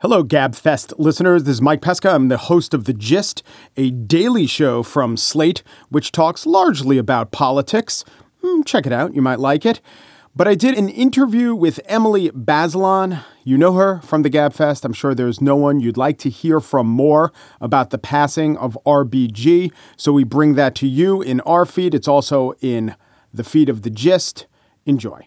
Hello, GabFest listeners. This is Mike Pesca. I'm the host of The Gist, a daily show from Slate, which talks largely about politics. Check it out. You might like it. But I did an interview with Emily Bazelon. You know her from the GabFest. I'm sure there's no one you'd like to hear from more about the passing of RBG. So we bring that to you in our feed. It's also in the feed of The Gist. Enjoy.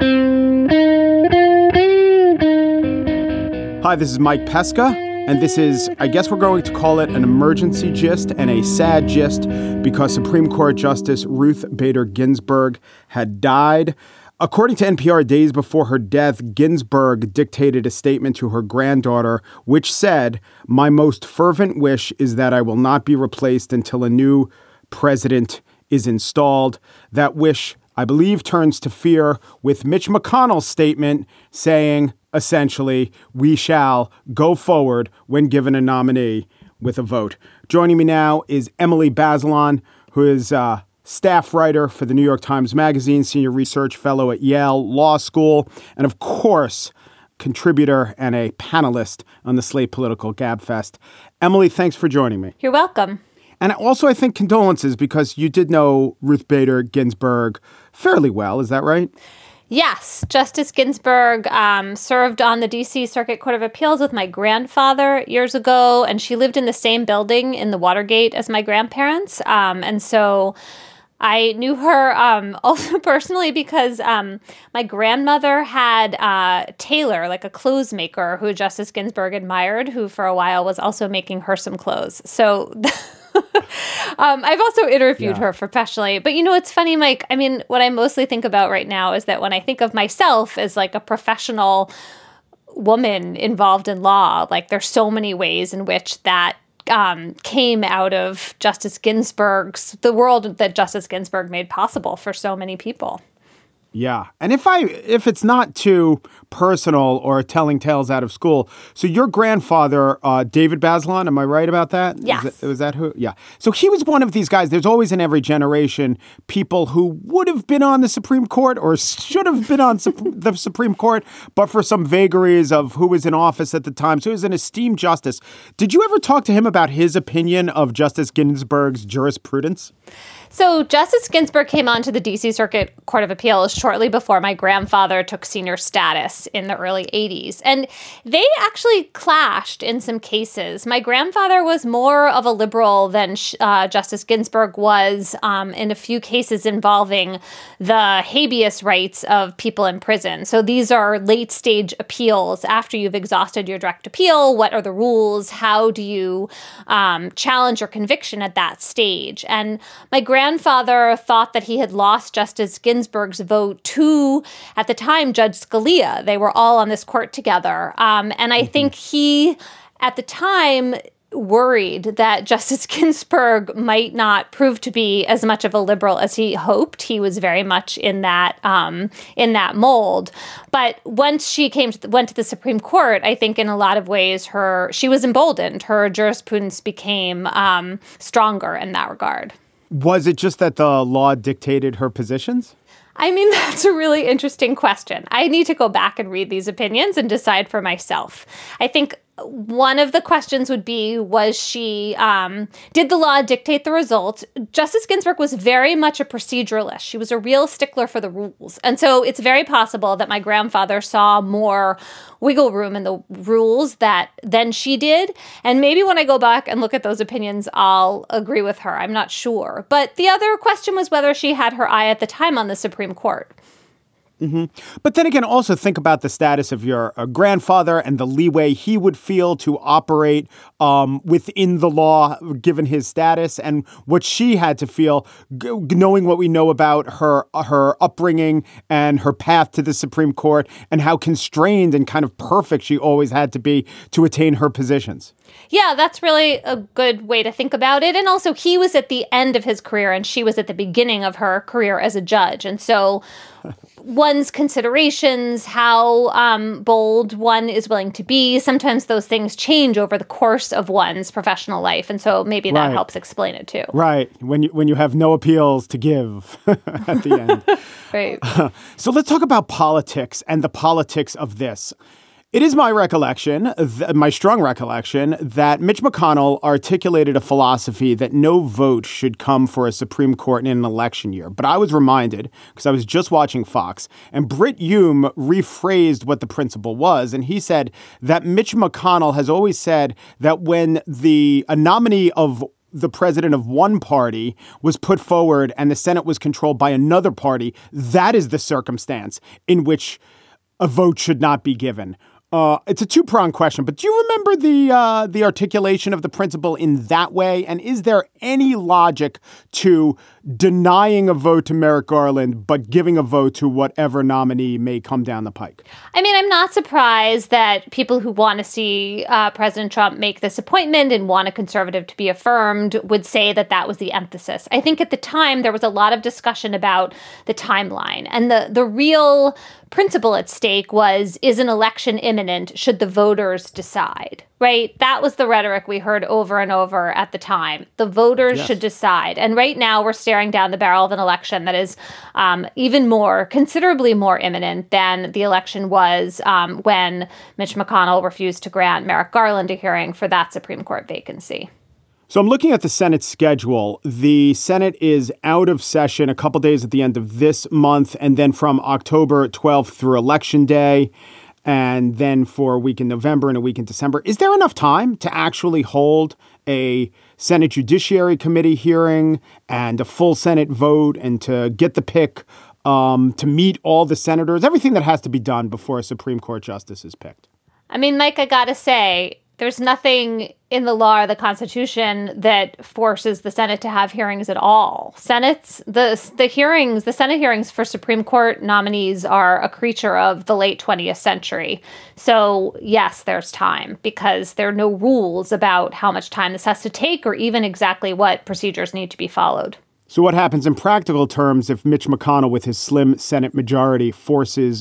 Hi, this is Mike Pesca, and this is, I guess we're going to call it an emergency gist and a sad gist because Supreme Court Justice Ruth Bader Ginsburg had died. According to NPR, days before her death, Ginsburg dictated a statement to her granddaughter, which said, "My most fervent wish is that I will not be replaced until a new president is installed." That wish, I believe, turns to fear with Mitch McConnell's statement saying, essentially, we shall go forward when given a nominee with a vote. Joining me now is Emily Bazelon, who is a staff writer for the New York Times Magazine, senior research fellow at Yale Law School, and of course, contributor and a panelist on the Slate Political GabFest. Emily, thanks for joining me. You're welcome. And also, I think condolences because you did know Ruth Bader Ginsburg fairly well. Is that right? Yes. Justice Ginsburg served on the D.C. Circuit Court of Appeals with my grandfather years ago, and she lived in the same building in the Watergate as my grandparents. And so I knew her also personally because my grandmother had Taylor, like a clothes maker who Justice Ginsburg admired, who for a while was also making her some clothes. So I've also interviewed her professionally. But, it's funny, Mike. I mean, what I mostly think about right now is that when I think of myself as like a professional woman involved in law, like there's so many ways in which that came out of the world that Justice Ginsburg made possible for so many people. Yeah. And if it's not too personal or telling tales out of school, so your grandfather, David Bazelon, am I right about that? Yes. Was that who? Yeah. So he was one of these guys. There's always in every generation people who would have been on the Supreme Court or should have been on the Supreme Court, but for some vagaries of who was in office at the time. So he was an esteemed justice. Did you ever talk to him about his opinion of Justice Ginsburg's jurisprudence? So Justice Ginsburg came onto the D.C. Circuit Court of Appeals shortly before my grandfather took senior status in the early 80s. And they actually clashed in some cases. My grandfather was more of a liberal than Justice Ginsburg was in a few cases involving the habeas rights of people in prison. So these are late-stage appeals after you've exhausted your direct appeal. What are the rules? How do you challenge your conviction at that stage? And my grandfather thought that he had lost Justice Ginsburg's vote to, at the time, Judge Scalia. They were all on this court together. And I think he, at the time, worried that Justice Ginsburg might not prove to be as much of a liberal as he hoped. He was very much in that mold. But once she went to the Supreme Court, I think in a lot of ways she was emboldened. Her jurisprudence became stronger in that regard. Was it just that the law dictated her positions? I mean, that's a really interesting question. I need to go back and read these opinions and decide for myself. I think one of the questions would be, did the law dictate the result? Justice Ginsburg was very much a proceduralist. She was a real stickler for the rules. And so it's very possible that my grandfather saw more wiggle room in the rules than she did. And maybe when I go back and look at those opinions, I'll agree with her. I'm not sure. But the other question was whether she had her eye at the time on the Supreme Court. Mm-hmm. But then again, also think about the status of your grandfather and the leeway he would feel to operate within the law, given his status, and what she had to feel, knowing what we know about her upbringing and her path to the Supreme Court, and how constrained and kind of perfect she always had to be to attain her positions. Yeah, that's really a good way to think about it. And also, he was at the end of his career and she was at the beginning of her career as a judge. And so one's considerations, how bold one is willing to be, sometimes those things change over the course of one's professional life. And so maybe that helps explain it too. Right. When you have no appeals to give at the end. Right. So let's talk about politics and the politics of this. It is my recollection, my strong recollection, that Mitch McConnell articulated a philosophy that no vote should come for a Supreme Court in an election year. But I was reminded, because I was just watching Fox, and Brit Hume rephrased what the principle was. And he said that Mitch McConnell has always said that when a nominee of the president of one party was put forward and the Senate was controlled by another party, that is the circumstance in which a vote should not be given. It's a two-pronged question, but do you remember the articulation of the principle in that way? And is there any logic to denying a vote to Merrick Garland, but giving a vote to whatever nominee may come down the pike? I mean, I'm not surprised that people who want to see President Trump make this appointment and want a conservative to be affirmed would say that that was the emphasis. I think at the time there was a lot of discussion about the timeline, and the real principle at stake was, is an election imminent? Should the voters decide? Right? That was the rhetoric we heard over and over at the time. The voters should decide. And right now we're staring down the barrel of an election that is considerably more imminent than the election was when Mitch McConnell refused to grant Merrick Garland a hearing for that Supreme Court vacancy. So I'm looking at the Senate schedule. The Senate is out of session a couple days at the end of this month, and then from October 12th through Election Day, and then for a week in November and a week in December. Is there enough time to actually hold a Senate Judiciary Committee hearing and a full Senate vote and to get the pick, to meet all the senators, everything that has to be done before a Supreme Court justice is picked? I mean, Mike, I gotta say, there's nothing in the law or the Constitution that forces the Senate to have hearings at all. The Senate hearings for Supreme Court nominees are a creature of the late 20th century. So yes, there's time because there are no rules about how much time this has to take or even exactly what procedures need to be followed. So what happens in practical terms if Mitch McConnell, with his slim Senate majority, forces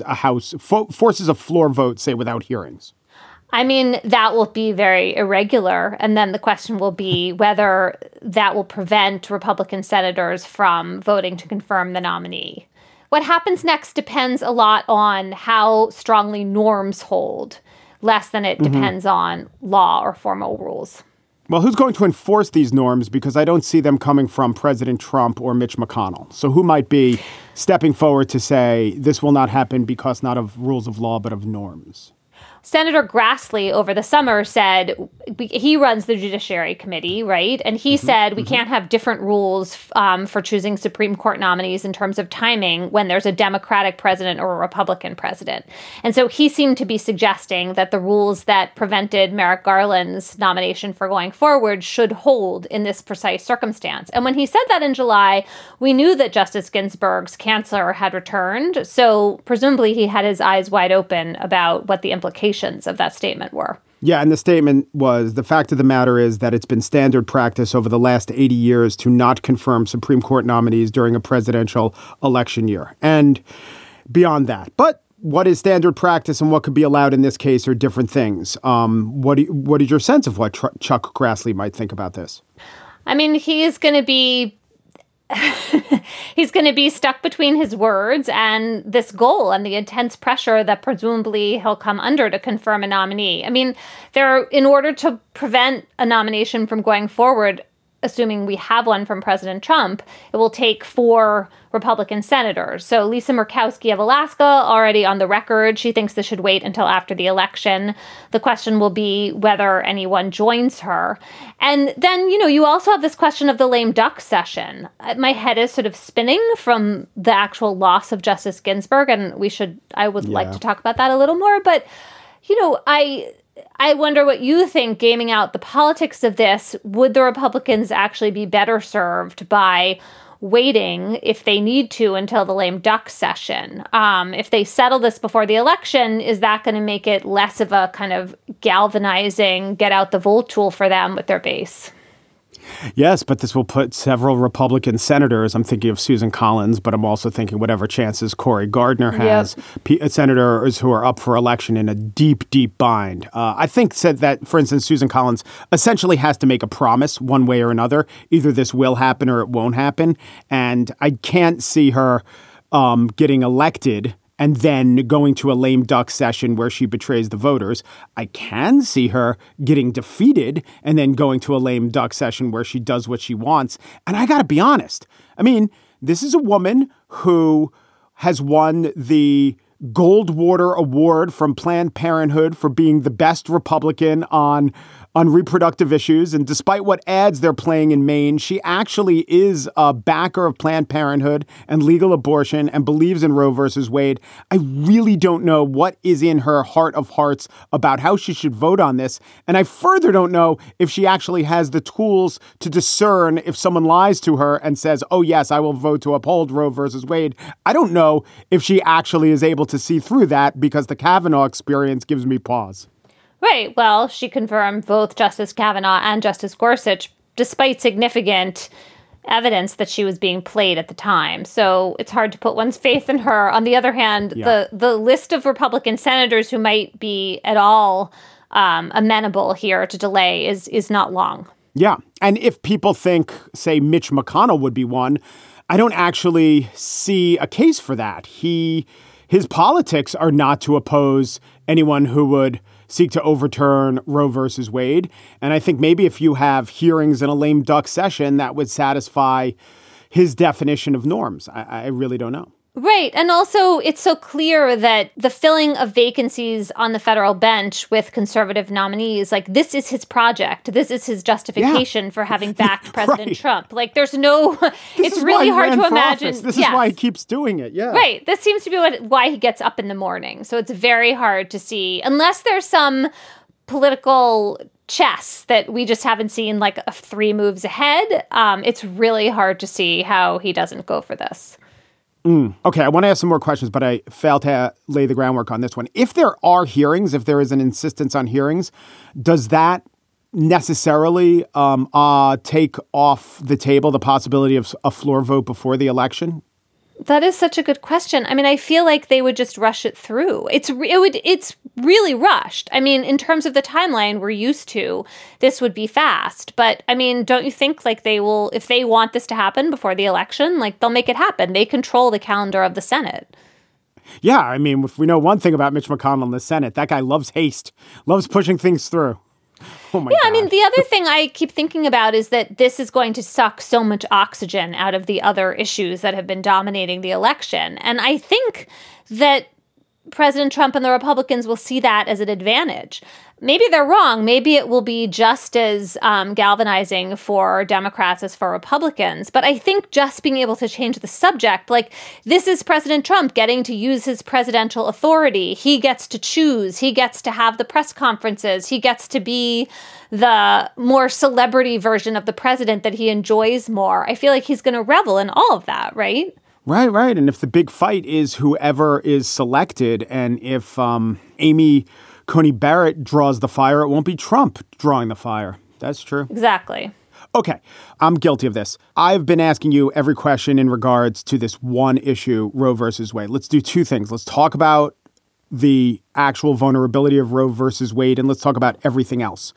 a floor vote, say, without hearings? I mean, that will be very irregular. And then the question will be whether that will prevent Republican senators from voting to confirm the nominee. What happens next depends a lot on how strongly norms hold, less than it depends on law or formal rules. Well, who's going to enforce these norms? Because I don't see them coming from President Trump or Mitch McConnell. So who might be stepping forward to say this will not happen because not of rules of law, but of norms? Senator Grassley over the summer said he runs the Judiciary Committee, right? And he said we can't have different rules for choosing Supreme Court nominees in terms of timing when there's a Democratic president or a Republican president. And so he seemed to be suggesting that the rules that prevented Merrick Garland's nomination for going forward should hold in this precise circumstance. And when he said that in July, we knew that Justice Ginsburg's cancer had returned. So presumably he had his eyes wide open about what the implications of that statement were. Yeah, and the statement was, the fact of the matter is that it's been standard practice over the last 80 years to not confirm Supreme Court nominees during a presidential election year. And beyond that. But what is standard practice and what could be allowed in this case are different things. What is your sense of what Chuck Grassley might think about this? I mean, he is going to be he's going to be stuck between his words and this goal and the intense pressure that presumably he'll come under to confirm a nominee. I mean, in order to prevent a nomination from going forward, assuming we have one from President Trump, it will take 4 Republican senators. So Lisa Murkowski of Alaska, already on the record, she thinks this should wait until after the election. The question will be whether anyone joins her. And then, you also have this question of the lame duck session. My head is sort of spinning from the actual loss of Justice Ginsburg, and I would like to talk about that a little more. But, I wonder what you think, gaming out the politics of this. Would the Republicans actually be better served by waiting, if they need to, until the lame duck session? If they settle this before the election, is that going to make it less of a kind of galvanizing, get out the vote tool for them with their base? Yes, but this will put several Republican senators, I'm thinking of Susan Collins, but I'm also thinking whatever chances Cory Gardner has, senators who are up for election in a deep, deep bind. I think said that, for instance, Susan Collins essentially has to make a promise one way or another. Either this will happen or it won't happen. And I can't see her getting elected and then going to a lame duck session where she betrays the voters. I can see her getting defeated and then going to a lame duck session where she does what she wants. And I got to be honest. I mean, this is a woman who has won the Goldwater Award from Planned Parenthood for being the best Republican on reproductive issues. And despite what ads they're playing in Maine, she actually is a backer of Planned Parenthood and legal abortion and believes in Roe versus Wade. I really don't know what is in her heart of hearts about how she should vote on this. And I further don't know if she actually has the tools to discern if someone lies to her and says, oh, yes, I will vote to uphold Roe versus Wade. I don't know if she actually is able to see through that because the Kavanaugh experience gives me pause. Right. Well, she confirmed both Justice Kavanaugh and Justice Gorsuch, despite significant evidence that she was being played at the time. So it's hard to put one's faith in her. On the other hand, the list of Republican senators who might be at all amenable here to delay is not long. Yeah. And if people think, say, Mitch McConnell would be one, I don't actually see a case for that. His politics are not to oppose anyone who would seek to overturn Roe versus Wade. And I think maybe if you have hearings in a lame duck session, that would satisfy his definition of norms. I really don't know. Right. And also, it's so clear that the filling of vacancies on the federal bench with conservative nominees, like, this is his project. This is his justification for having backed President Trump. Like, there's no, it's really hard to imagine. This is why he keeps doing it. Yeah. Right. This seems to be why he gets up in the morning. So it's very hard to see, unless there's some political chess that we just haven't seen, like 3 moves ahead. It's really hard to see how he doesn't go for this. Okay, I want to ask some more questions, but I failed to lay the groundwork on this one. If there are hearings, if there is an insistence on hearings, does that necessarily take off the table the possibility of a floor vote before the election? That is such a good question. I mean, I feel like they would just rush it through. It's really rushed. I mean, in terms of the timeline we're used to, this would be fast. But I mean, don't you think like they will, if they want this to happen before the election, like they'll make it happen. They control the calendar of the Senate. Yeah, I mean, if we know one thing about Mitch McConnell in the Senate, that guy loves haste, loves pushing things through. Oh my God. I mean, the other thing I keep thinking about is that this is going to suck so much oxygen out of the other issues that have been dominating the election. And I think that President Trump and the Republicans will see that as an advantage. Maybe they're wrong. Maybe it will be just as galvanizing for Democrats as for Republicans. But I think just being able to change the subject, like this is President Trump getting to use his presidential authority. He gets to choose. He gets to have the press conferences. He gets to be the more celebrity version of the president that he enjoys more. I feel like he's going to revel in all of that, right? Right. And if the big fight is whoever is selected, and if Amy Coney Barrett draws the fire, it won't be Trump drawing the fire. That's true. Exactly. Okay, I'm guilty of this. I've been asking you every question in regards to this one issue, Roe versus Wade. Let's do 2 things. Let's talk about the actual vulnerability of Roe versus Wade, and let's talk about everything else.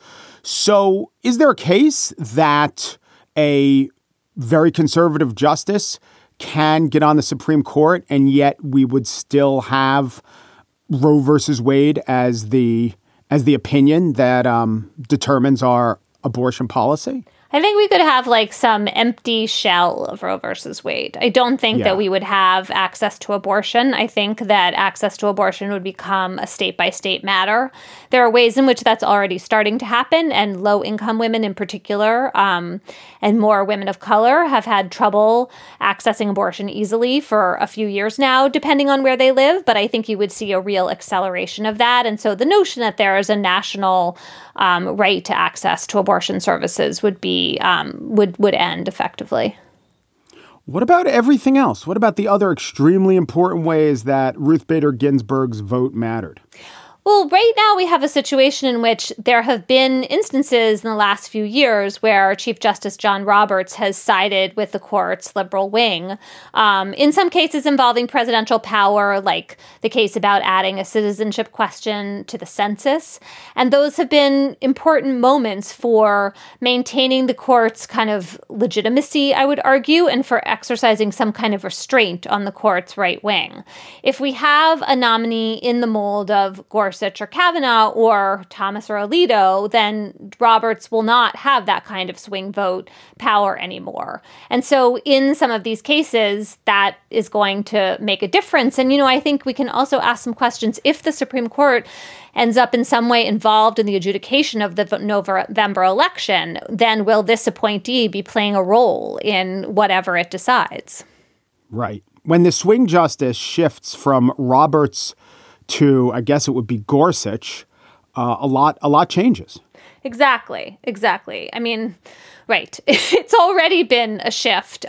So is there a case that a very conservative justice can get on the Supreme Court and yet we would still have Roe versus Wade as the opinion that determines our abortion policy? I think we could have like some empty shell of Roe versus Wade. I don't think that we would have access to abortion. I think that access to abortion would become a state-by-state matter. There are ways in which that's already starting to happen, and low-income women in particular, and more women of color have had trouble accessing abortion easily for a few years now, depending on where they live. But I think you would see a real acceleration of that. And so the notion that there is a national right to access to abortion services would end effectively. What about everything else? What about the other extremely important ways that Ruth Bader Ginsburg's vote mattered? Well, right now we have a situation in which there have been instances in the last few years where Chief Justice John Roberts has sided with the court's liberal wing, in some cases involving presidential power, like the case about adding a citizenship question to the census. And those have been important moments for maintaining the court's kind of legitimacy, I would argue, and for exercising some kind of restraint on the court's right wing. If we have a nominee in the mold of Gorsuch or Kavanaugh or Thomas or Alito, then Roberts will not have that kind of swing vote power anymore. And so in some of these cases, that is going to make a difference. And, I think we can also ask some questions. If the Supreme Court ends up in some way involved in the adjudication of the November election, then will this appointee be playing a role in whatever it decides? Right. When the swing justice shifts from Roberts to, I guess it would be Gorsuch, a lot changes. Exactly. I mean, right. It's already been a shift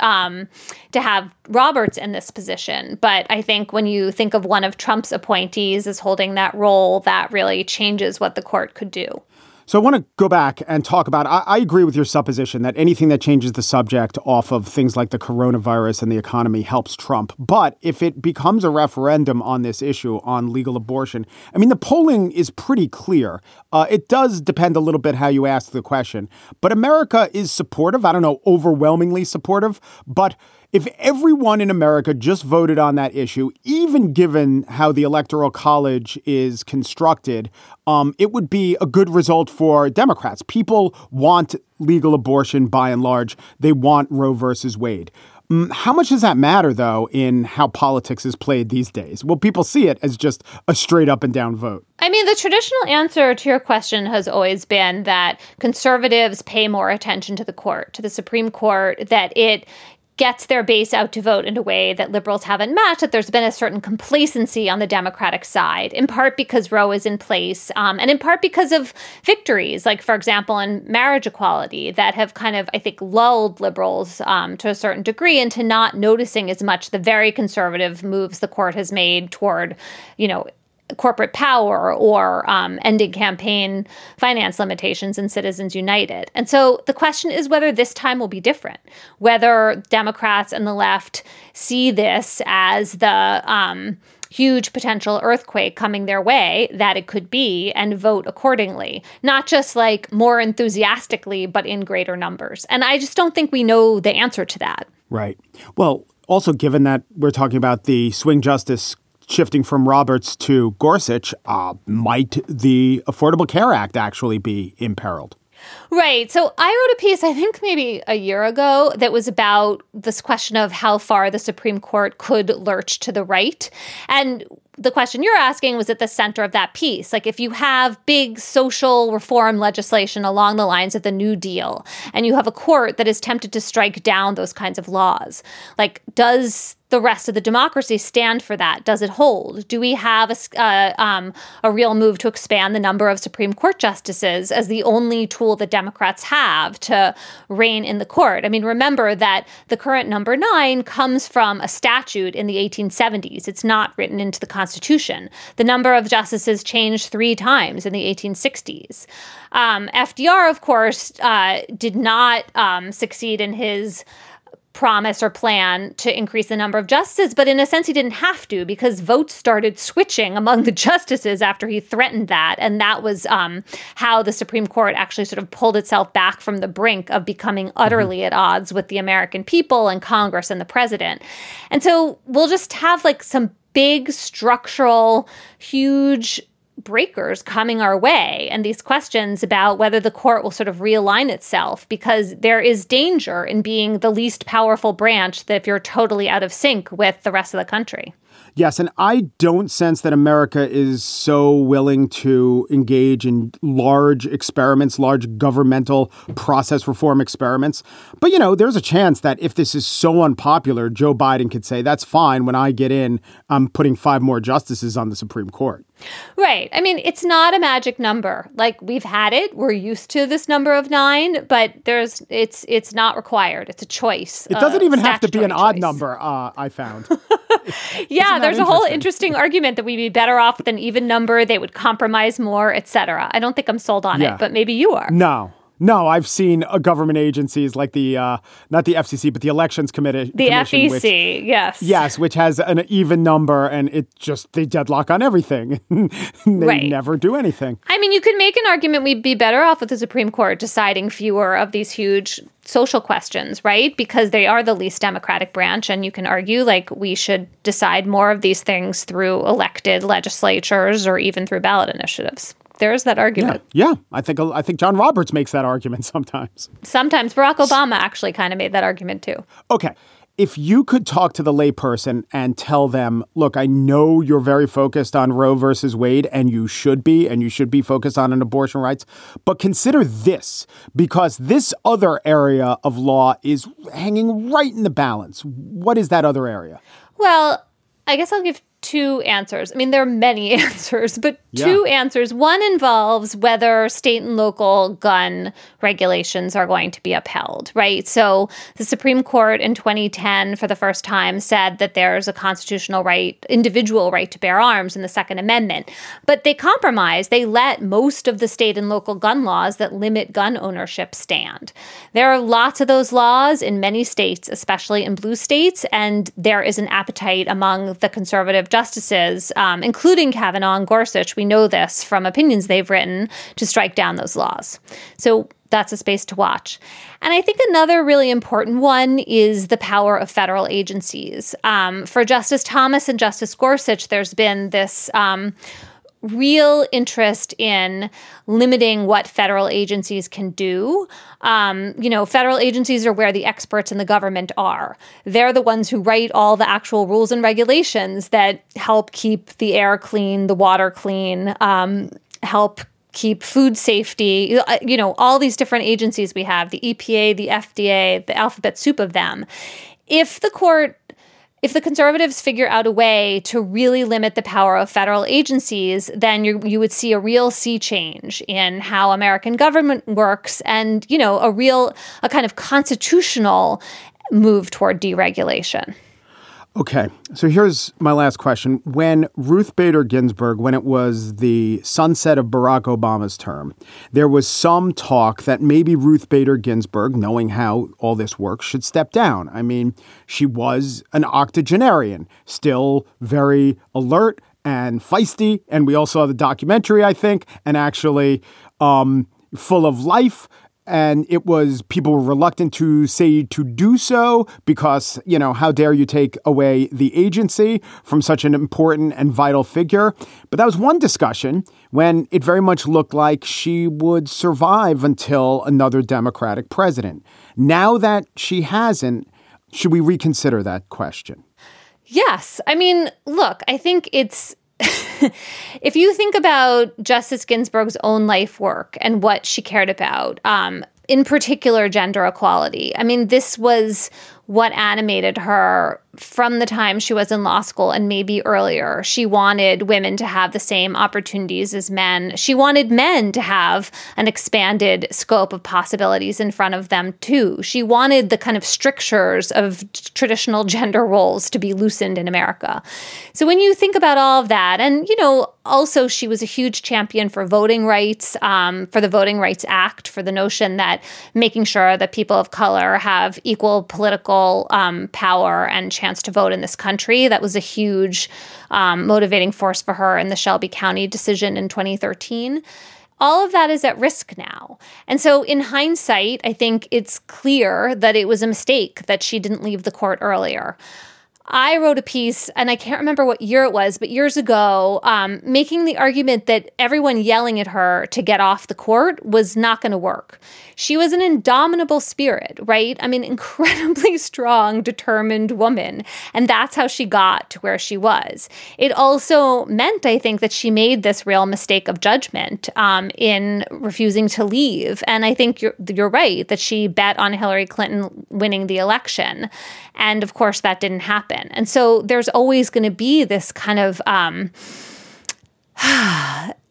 to have Roberts in this position. But I think when you think of one of Trump's appointees as holding that role, that really changes what the court could do. So I want to go back and talk about, I agree with your supposition that anything that changes the subject off of things like the coronavirus and the economy helps Trump. But if it becomes a referendum on this issue, on legal abortion, I mean, the polling is pretty clear. It does depend a little bit how you ask the question. But America is supportive. I don't know, overwhelmingly supportive. But if everyone in America just voted on that issue, even given how the Electoral College is constructed, it would be a good result for Democrats. People want legal abortion by and large. They want Roe versus Wade. How much does that matter, though, in how politics is played these days? Well, people see it as just a straight up and down vote. I mean, the traditional answer to your question has always been that conservatives pay more attention to the court, to the Supreme Court, that it gets their base out to vote in a way that liberals haven't matched, that there's been a certain complacency on the Democratic side, in part because Roe is in place, and in part because of victories, like, for example, in marriage equality, that have kind of, I think, lulled liberals to a certain degree into not noticing as much the very conservative moves the court has made toward, corporate power or ending campaign finance limitations in Citizens United. And so the question is whether this time will be different, whether Democrats and the left see this as the huge potential earthquake coming their way that it could be and vote accordingly, not just like more enthusiastically, but in greater numbers. And I just don't think we know the answer to that. Right. Well, also, given that we're talking about the swing justice shifting from Roberts to Gorsuch, might the Affordable Care Act actually be imperiled? Right. So I wrote a piece, I think maybe a year ago, that was about this question of how far the Supreme Court could lurch to the right. And the question you're asking was at the center of that piece. Like, if you have big social reform legislation along the lines of the New Deal, and you have a court that is tempted to strike down those kinds of laws, like, does the rest of the democracy stand for that? Does it hold? Do we have a real move to expand the number of Supreme Court justices as the only tool that Democrats have to rein in the court? I mean, remember that the current number 9 comes from a statute in the 1870s. It's not written into the Constitution. The number of justices changed 3 times in the 1860s. FDR, of course, did not succeed in his promise or plan to increase the number of justices, but in a sense he didn't have to, because votes started switching among the justices after he threatened that. And that was how the Supreme Court actually sort of pulled itself back from the brink of becoming utterly at odds with the American people and Congress and the president. And so we'll just have like some big structural, huge breakers coming our way, and these questions about whether the court will sort of realign itself, because there is danger in being the least powerful branch that if you're totally out of sync with the rest of the country. Yes, and I don't sense that America is so willing to engage in large experiments, large governmental process reform experiments. But, there's a chance that if this is so unpopular, Joe Biden could say, that's fine. When I get in, I'm putting 5 more justices on the Supreme Court. Right. I mean, it's not a magic number. Like, we've had it. We're used to this number of 9, but it's not required. It's a choice. It doesn't even have to be an odd number, I found. Yeah, there's a whole interesting argument that we'd be better off with an even number. They would compromise more, etc. I don't think I'm sold on it, but maybe you are. No, I've seen government agencies like the, not the FCC, but the Elections Commission. The FEC, yes. Yes, which has an even number, and they deadlock on everything. They never do anything. I mean, you could make an argument we'd be better off with the Supreme Court deciding fewer of these huge social questions, right? Because they are the least democratic branch, and you can argue like we should decide more of these things through elected legislatures or even through ballot initiatives. There's that argument. Yeah. I think John Roberts makes that argument sometimes. Sometimes. Barack Obama actually kind of made that argument too. Okay. If you could talk to the layperson and tell them, look, I know you're very focused on Roe versus Wade, and you should be focused on abortion rights, but consider this, because this other area of law is hanging right in the balance. What is that other area? Well, I guess I'll give two answers. I mean, there are many answers, but two answers. One involves whether state and local gun regulations are going to be upheld, right? So the Supreme Court in 2010, for the first time, said that there's a constitutional right, individual right to bear arms in the Second Amendment. But they compromised. They let most of the state and local gun laws that limit gun ownership stand. There are lots of those laws in many states, especially in blue states, and there is an appetite among the conservative justices, including Kavanaugh and Gorsuch, we know this from opinions they've written, to strike down those laws. So that's a space to watch. And I think another really important one is the power of federal agencies. For Justice Thomas and Justice Gorsuch, there's been this real interest in limiting what federal agencies can do. Federal agencies are where the experts in the government are. They're the ones who write all the actual rules and regulations that help keep the air clean, the water clean, help keep food safety, all these different agencies we have, the EPA, the FDA, the alphabet soup of them. If the conservatives figure out a way to really limit the power of federal agencies, then you would see a real sea change in how American government works and, a kind of constitutional move toward deregulation. Okay, so here's my last question. When Ruth Bader Ginsburg, when it was the sunset of Barack Obama's term, there was some talk that maybe Ruth Bader Ginsburg, knowing how all this works, should step down. I mean, she was an octogenarian, still very alert and feisty. And we all saw the documentary, I think, and actually full of life. And people were reluctant to do so because, how dare you take away the agency from such an important and vital figure. But that was one discussion when it very much looked like she would survive until another Democratic president. Now that she hasn't, should we reconsider that question? Yes. I mean, look, I think it's if you think about Justice Ginsburg's own life work and what she cared about, in particular, gender equality. I mean, this was what animated her from the time she was in law school and maybe earlier. She wanted women to have the same opportunities as men. She wanted men to have an expanded scope of possibilities in front of them, too. She wanted the kind of strictures of traditional gender roles to be loosened in America. So when you think about all of that, and, also she was a huge champion for voting rights, for the Voting Rights Act, for the notion that making sure that people of color have equal political power and chance to vote in this country. That was a huge motivating force for her in the Shelby County decision in 2013. All of that is at risk now. And so in hindsight, I think it's clear that it was a mistake that she didn't leave the court earlier. I wrote a piece, and I can't remember what year it was, but years ago, making the argument that everyone yelling at her to get off the court was not going to work. She was an indomitable spirit, right? I mean, incredibly strong, determined woman. And that's how she got to where she was. It also meant, I think, that she made this real mistake of judgment in refusing to leave. And I think you're right that she bet on Hillary Clinton winning the election. And of course, that didn't happen. And so there's always going to be this kind of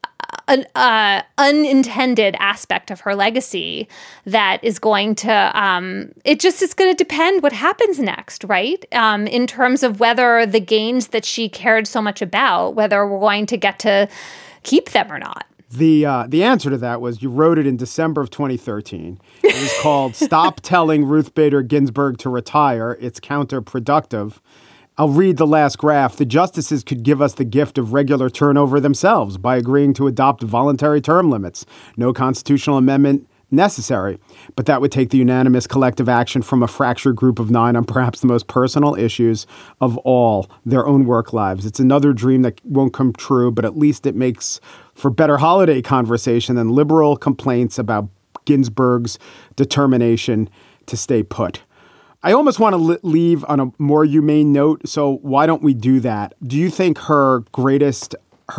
an unintended aspect of her legacy that is going to, it just is going to depend what happens next, right? In terms of whether the gains that she cared so much about, whether we're going to get to keep them or not. The answer to that was you wrote it in December of 2013. It was called Stop Telling Ruth Bader Ginsburg to Retire. It's Counterproductive. I'll read the last graph. The justices could give us the gift of regular turnover themselves by agreeing to adopt voluntary term limits. No constitutional amendment necessary. But that would take the unanimous collective action from a fractured group of 9 on perhaps the most personal issues of all, their own work lives. It's another dream that won't come true, but at least it makes for better holiday conversation than liberal complaints about Ginsburg's determination to stay put. I almost want to leave on a more humane note, so why don't we do that? Do you think her greatest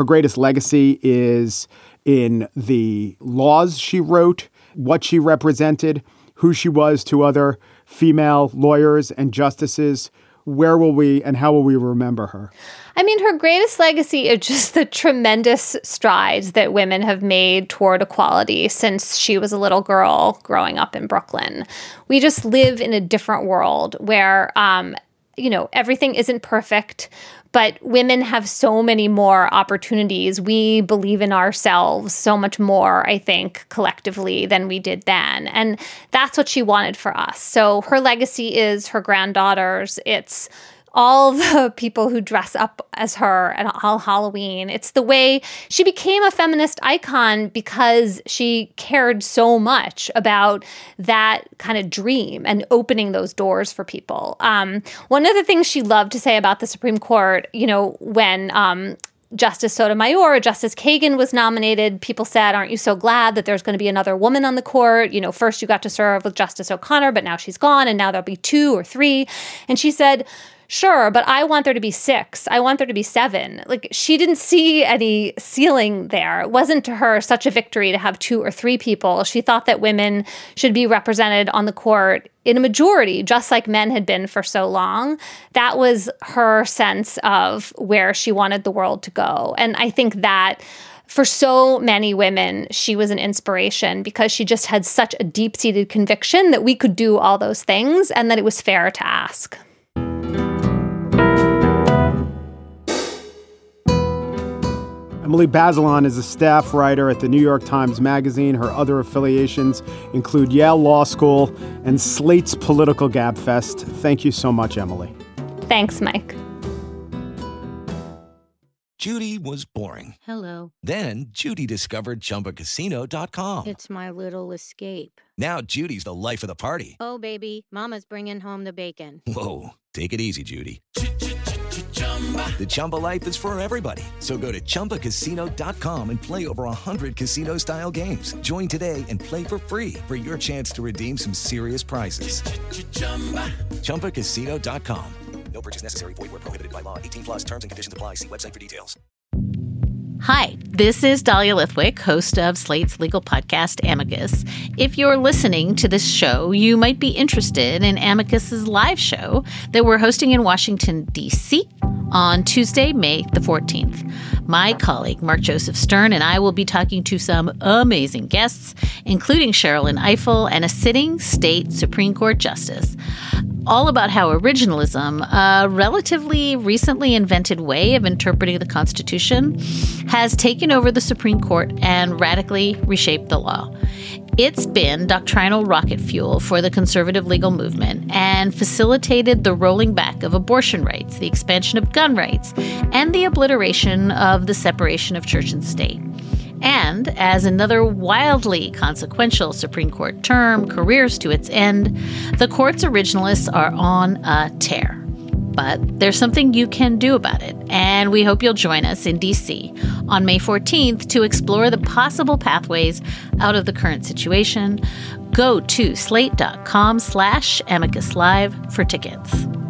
legacy is in the laws she wrote, what she represented, who she was to other female lawyers and justices? Where will we and how will we remember her? I mean, her greatest legacy is just the tremendous strides that women have made toward equality since she was a little girl growing up in Brooklyn. We just live in a different world where, everything isn't perfect, but women have so many more opportunities. We believe in ourselves so much more, I think, collectively than we did then. And that's what she wanted for us. So her legacy is her granddaughters. It's all the people who dress up as her and all Halloween. It's the way she became a feminist icon because she cared so much about that kind of dream and opening those doors for people. One of the things she loved to say about the Supreme Court, when Justice Sotomayor, Justice Kagan was nominated, people said, aren't you so glad that there's going to be another woman on the court? First you got to serve with Justice O'Connor, but now she's gone, and now there'll be 2 or 3. And she said, sure, but I want there to be 6. I want there to be 7. Like, she didn't see any ceiling there. It wasn't to her such a victory to have 2 or 3 people. She thought that women should be represented on the court in a majority, just like men had been for so long. That was her sense of where she wanted the world to go. And I think that for so many women, she was an inspiration because she just had such a deep-seated conviction that we could do all those things and that it was fair to ask. Emily Bazelon is a staff writer at the New York Times Magazine. Her other affiliations include Yale Law School and Slate's Political Gabfest. Thank you so much, Emily. Thanks, Mike. Judy was boring. Hello. Then Judy discovered ChumbaCasino.com. It's my little escape. Now Judy's the life of the party. Oh, baby, mama's bringing home the bacon. Whoa, take it easy, Judy. The Chumba life is for everybody. So go to ChumbaCasino.com and play over 100 casino-style games. Join today and play for free for your chance to redeem some serious prizes. ChumbaCasino.com. No purchase necessary. Void where prohibited by law. 18+ terms and conditions apply. See website for details. Hi, this is Dahlia Lithwick, host of Slate's legal podcast, Amicus. If you're listening to this show, you might be interested in Amicus's live show that we're hosting in Washington, D.C. on Tuesday, May the 14th. My colleague, Mark Joseph Stern, and I will be talking to some amazing guests, including Sherrilyn Ifill and a sitting state Supreme Court justice, all about how originalism, a relatively recently invented way of interpreting the Constitution, has taken over the Supreme Court and radically reshaped the law. It's been doctrinal rocket fuel for the conservative legal movement and facilitated the rolling back of abortion rights, the expansion of gun rights, and the obliteration of the separation of church and state. And as another wildly consequential Supreme Court term careers to its end, the court's originalists are on a tear. But there's something you can do about it, and we hope you'll join us in D.C. on May 14th to explore the possible pathways out of the current situation. Go to slate.com/Amicus Live for tickets.